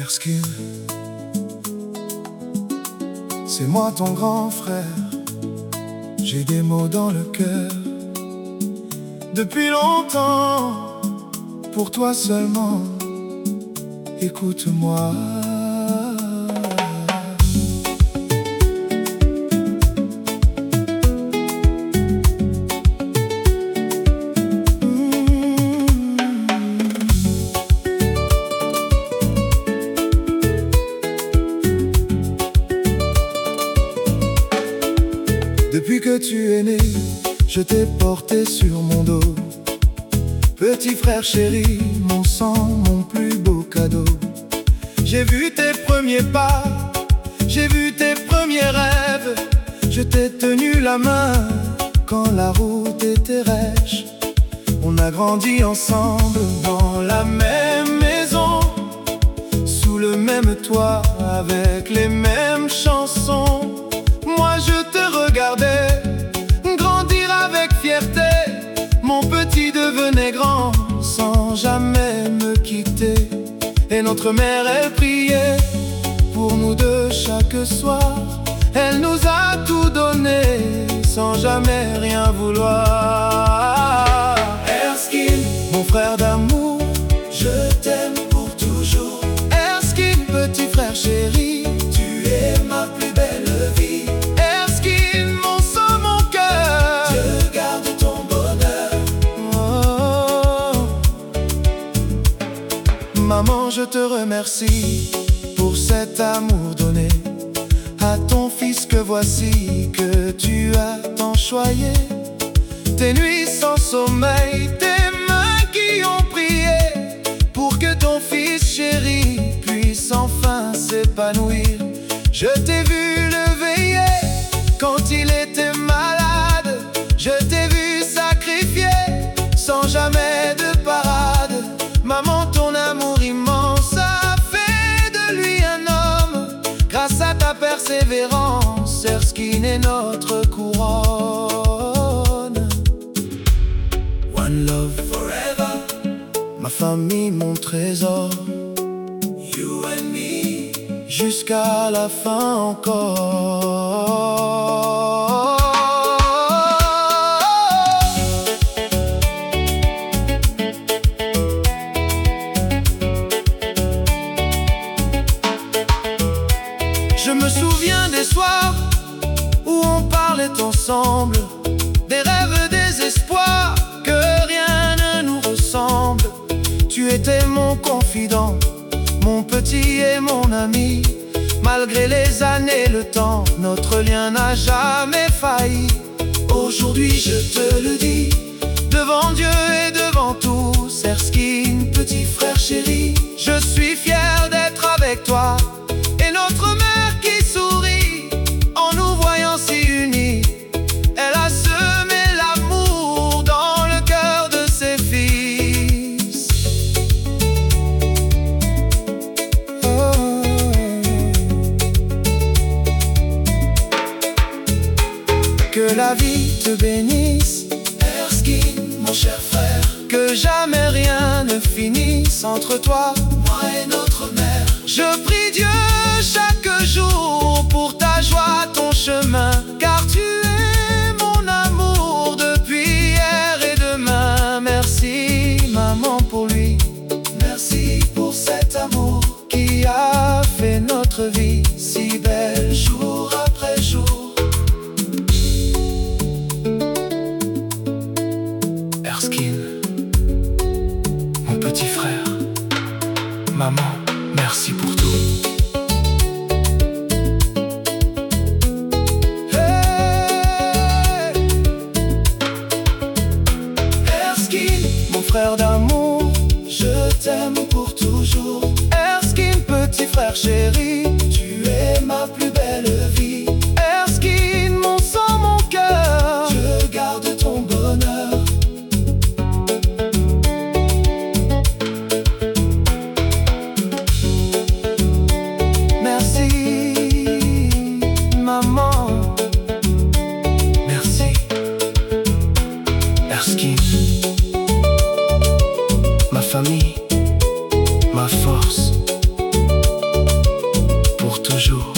Erskine, c'est moi ton grand frère. J'ai des mots dans le cœur depuis longtemps, pour toi seulement. Écoute-moi. Depuis que tu es né, je t'ai porté sur mon dos. Petit frère chéri, mon sang, mon plus beau cadeau. J'ai vu tes premiers pas, j'ai vu tes premiers rêves. Je t'ai tenu la main quand la route était rêche. On a grandi ensemble dans la même maison, sous le même toit, avec les mêmes chansons. Moi je te regardais grandir avec fierté. Mon petit devenait grand sans jamais me quitter. Et notre mère, elle priait pour nous deux chaque soir. Elle nous a tout donné sans jamais rien vouloir. Erskine, mon frère d'amour, je t'aime pour toujours. Erskine, petit frère chéri, tu es ma plus belle vie. Erskine, mon sang, mon cœur, Dieu garde ton bonheur. Oh. Maman, je te remercie pour cet amour donné à ton fils que voici, que tu as tant choyé. Tes nuits sans sommeil, tes mains qui ont prié pour que ton fils chéri puisse enfin s'épanouir. Je t'ai vu le veiller quand il était malade. Je t'ai vu sacrifier sans jamais de parade. Maman, ton amour immense a fait de lui un homme. Grâce à ta persévérance, Erskine est notre couronne. One love forever, ma famille, mon trésor. You and me, jusqu'à la fin encore. Je me souviens des soirs où on parlait ensemble, des rêves, des espoirs, que rien ne nous ressemble. Tu étais mon confident, mon petit et mon ami. Malgré les années, le temps, notre lien n'a jamais failli. Aujourd'hui je te le dis, devant Dieu et devant tous, Erskine, petit frère chéri, je suis fier d'être avec toi. Et notre mère qui sourit en nous voyant si unis, elle a semé l'amour dans le cœur de ses fils. Oh. Que la vie te bénisse, Erskine, mon cher frère. Que jamais rien ne finisse entre toi, moi et notre mère. Je prie Dieu chaque jour pour ta joie, ton chemin, car tu es mon amour depuis hier et demain. Merci maman pour lui, merci pour cet amour qui a fait notre vie si belle jour après jour. Erskine, mon petit frère, maman, merci pour tout. Hey! Erskine, mon frère d'amour, je t'aime pour toujours. Erskine, petit frère chéri, tu es ma plus belle vie. Erskine, mon sang, mon cœur, Dieu garde ton bonheur. Ma famille, ma force, toujours.